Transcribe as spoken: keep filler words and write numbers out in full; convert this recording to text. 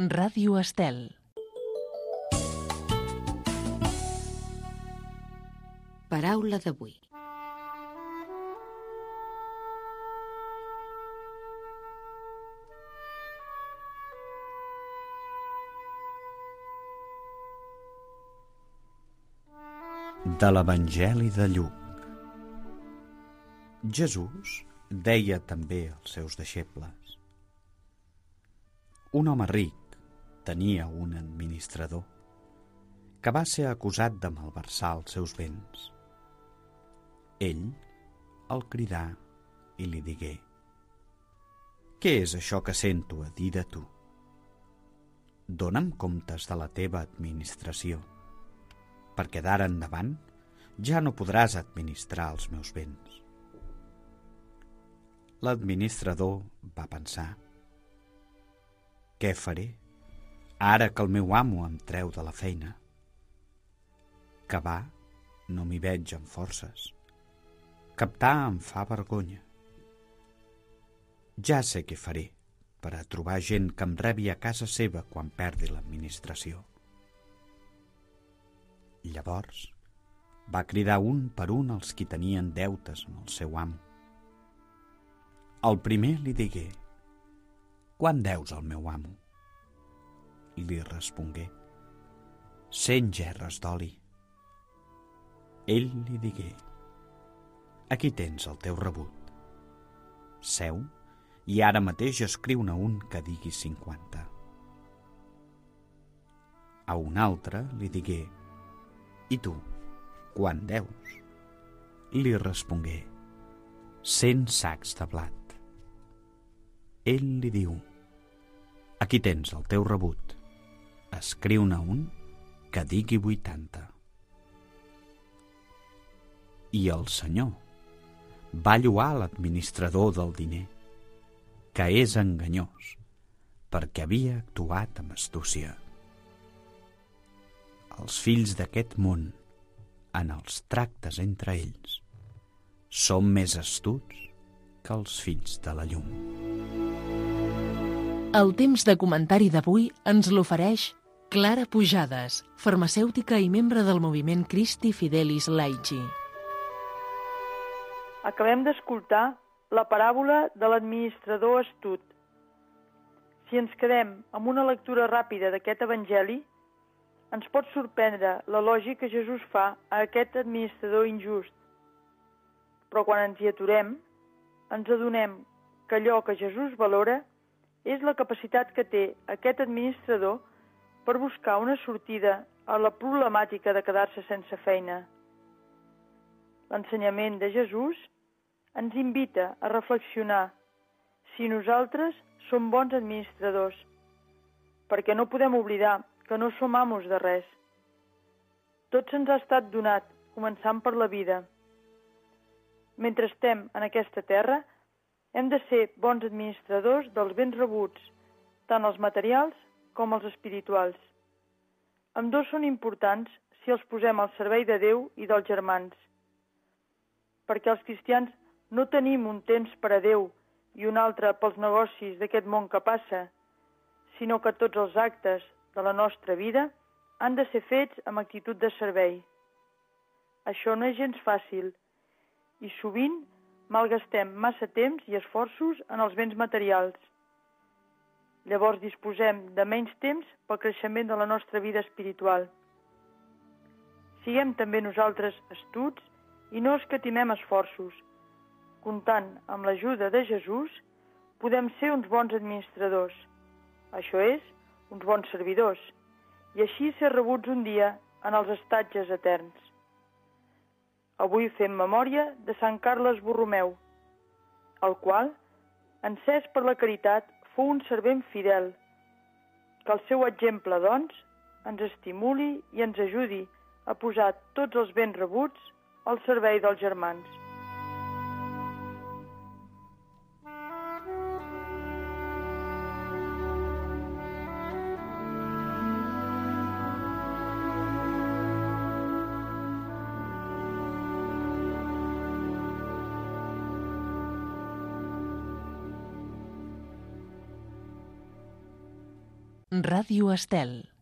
Ràdio Estel. Paraula d'avui. De l'Evangeli de Lluc. Jesús deia també als seus deixebles: un home ric tenia un administrador que va ser acusat de malversar els seus béns. Ell el cridà i li digué: «Què és això que sento a dir de tu? Dóna'm comptes de la teva administració, perquè d'ara endavant ja no podràs administrar els meus béns». L'administrador va pensar: «Què faré ara que el meu amo em treu de la feina? Que va, no m'hi veig amb forces. Captar em fa vergonya. Ja sé què faré per a trobar gent que em rebi a casa seva quan perdi l'administració». Llavors va cridar un per un els qui tenien deutes amb el seu amo. El primer li digué: «Quant deus al meu amo?» I li respongué: «Cent gerres d'oli». Ell li digué: «Aquí tens el teu rebut. Seu i ara mateix escriu-ne un que digui cinquanta». A un altre li digué: «I tu, quant deus?» Li respongué: «Cent sacs de blat». Ell li diu: «Aquí tens el teu rebut. Escriu-ne un que digui vuitanta». I el senyor va lloar l'administrador del diner, que és enganyós, perquè havia actuat amb astúcia. Els fills d'aquest món, en els tractes entre ells, són més astuts que els fills de la llum. El temps de comentari d'avui ens l'ofereix Clara Pujades, farmacèutica i membre del moviment Christi Fidelis Laici. Acabem d'escoltar la paràbola de l'administrador astut. Si ens quedem amb una lectura ràpida d'aquest evangeli, ens pot sorprendre la lògica que Jesús fa a aquest administrador injust. Però quan ens hi aturem, ens adonem que allò que Jesús valora és la capacitat que té aquest administrador per buscar una sortida a la problemàtica de quedar-se sense feina. L'ensenyament de Jesús ens invita a reflexionar si nosaltres som bons administradors, perquè no podem oblidar que no som amos de res. Tot se'ns ha estat donat, començant per la vida. Mentre estem en aquesta terra, hem de ser bons administradors dels béns rebuts, tant els materials com els espirituals. Ambdós són importants si els posem al servei de Déu i dels germans. Perquè els cristians no tenim un temps per a Déu i un altre pels negocis d'aquest món que passa, sinó que tots els actes de la nostra vida han de ser fets amb actitud de servei. Això no és gens fàcil i sovint malgastem massa temps i esforços en els béns materials. Llavors disposem de menys temps pel creixement de la nostra vida espiritual. Siguem també nosaltres astuts i no escatimem esforços. Comptant amb l'ajuda de Jesús, podem ser uns bons administradors. Això és, uns bons servidors, i així ser rebuts un dia en els estatges eterns. Avui fem memòria de Sant Carles Borromeu, el qual, encès per la caritat, fou un servent fidel. Que el seu exemple, doncs, ens estimuli i ens ajudi a posar tots els béns rebuts al servei dels germans. Ràdio Estel.